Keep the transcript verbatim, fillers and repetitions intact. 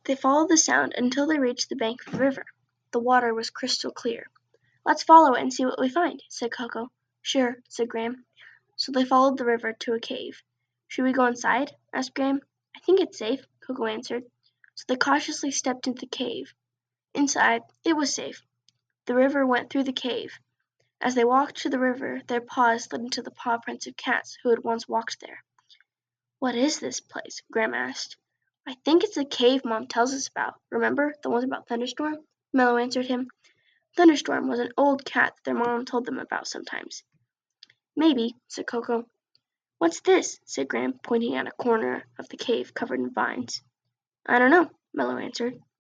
They followed the sound until they reached the bank of the river. The water was crystal clear. "Let's follow it and see what we find," said Coco. "Sure," said Graham. So they followed the river to a cave. "Should we go inside?" asked Graham. "I think it's safe," Coco answered. So they cautiously stepped into the cave. Inside, it was safe. The river went through the cave. As they walked to the river, their paws led into the paw prints of cats who had once walked there. "What is this place?" Graham asked. "I think it's the cave Mom tells us about. Remember, the ones about Thunderstorm?" Mello answered him. Thunderstorm was an old cat that their mom told them about sometimes. "Maybe," said Coco. "What's this?" said Graham, pointing at a corner of the cave covered in vines. "I don't know," Mello answered.